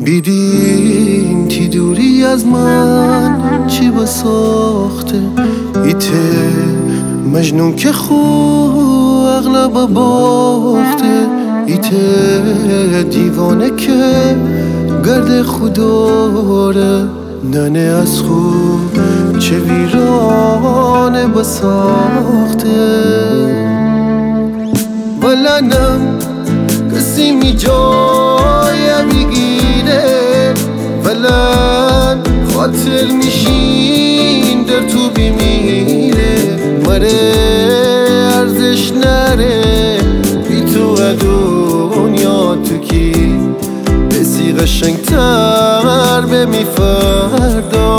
بیدین تی دوری از من چی بساخته ایته مجنون که خو اغلب باخته ایته دیوانه که گرد خوداره ننه از خود چه ویرانه بساخته ولنم کسی می جای میگیره ولن خاطر میشین در تو بیمیره مره ارزش نره بی تو دنیا تو کی بسی قشنگتر به می فردا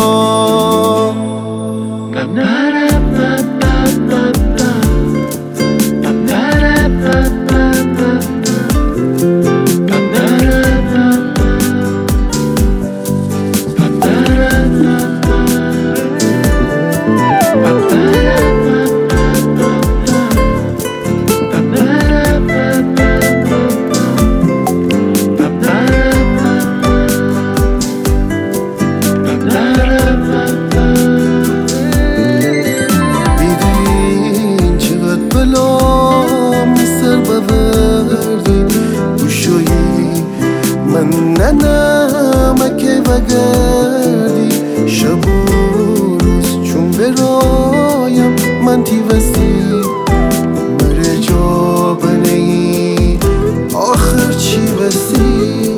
من ننمکه وگردی شب و روز چون برایم من تیوستی مره جا بنهی آخر چی بستی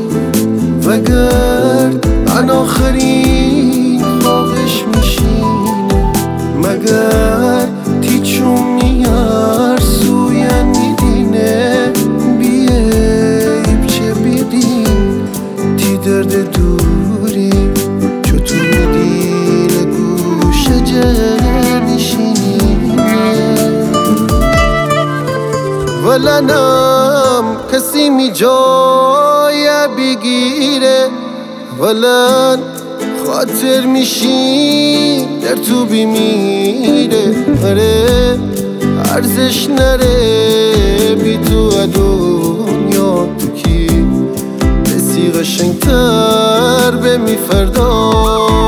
وگرد ان آخرین خواهش میشینه مگر تی چون میار سوین میدینه درد دوری چطور میدینه گوش جر نشینه ولنم کسی می جای بگیره ولن خاطر میشی در تو بیمیره اره ارزش نره بی تو دنیا تو کی قشنگتر به می فردا